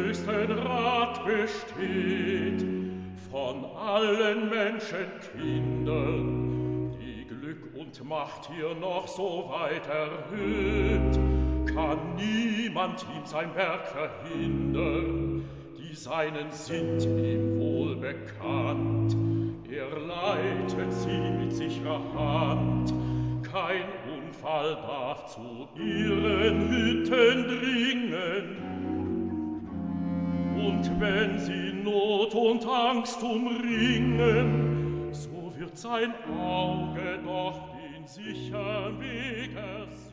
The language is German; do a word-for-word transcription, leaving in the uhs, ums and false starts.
höchsten Rat besteht, von allen Menschenkindern, die Glück und Macht hier noch so weit erhöht, kann niemand ihm sein Werk verhindern, die Seinen sind ihm wohl bekannt. Er leitet sie mit sicherer Hand, kein Unfall darf zu ihren Hütten dringen. Und wenn sie Not und Angst umringen, so wird sein Auge doch den sichern Weg ersehen.